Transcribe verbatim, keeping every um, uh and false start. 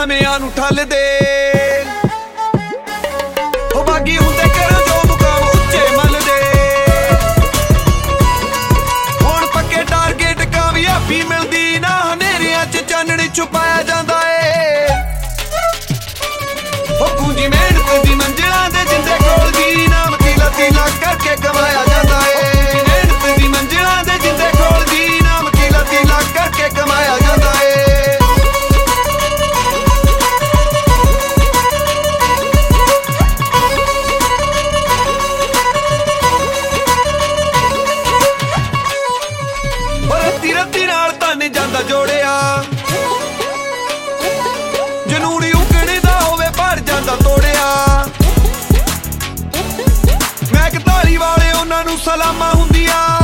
ਹਮਿਆਂ ਨੂੰ ਠੱਲਦੇ ਉਹ ਬਾਗੀ ਹੁੰਦੇ ਕਰ ਜੋ ਮੁਕਾਮ ਉੱਚੇ ਮੱਲਦੇ ਹੁਣ ਪੱਕੇ ਟਾਰਗੇਟ ਕਾਮਯਾਬੀ ਮਿਲਦੀ ਨਾ ਹਨੇਰਿਆਂ 'ਚ ਚਾਨਣ ਛੁਪਾਇਆ ਜਾਂਦਾ ਏ ਉਹ ਪੂੰਜੀ ਮਿਹਨਤ ਦੀ ਮੰਜ਼ਿਲਾਂ ਦੇ ਜਿੰਦੇ ਕੋਲ ਦੀ ਨਾਮ ਤੀਲਾ ਤੀਲਾ ਕਰਕੇ ਕਮਾਇਆ ਜਾਂਦਾ ਏ ਮਿਹਨਤ ਦੀ ਮੰਜ਼ਿਲਾਂ ਦੇ ਜਿੰਦੇ ਕੋਲ ਦੀ ਨਾਮ ਤੀਲਾ ਤੀਲਾ ਕਰਕੇ ਕਮਾਇਆ ਜਾਂਦਾ ਏ ਰੱਤੀ ਨਾਲ ਧਨ ਜਾਂਦਾ ਜੋੜਿਆ ਜਨੂਨੀ ਉਗਣੇ ਦਾ ਹੋਵੇ ਭਰ ਜਾਂਦਾ ਤੋੜਿਆ ਮੈਂ ਕਤਾਲੀ ਵਾਲੇ ਉਹਨਾਂ ਨੂੰ ਸਲਾਮਾਂ ਹੁੰਦੀਆਂ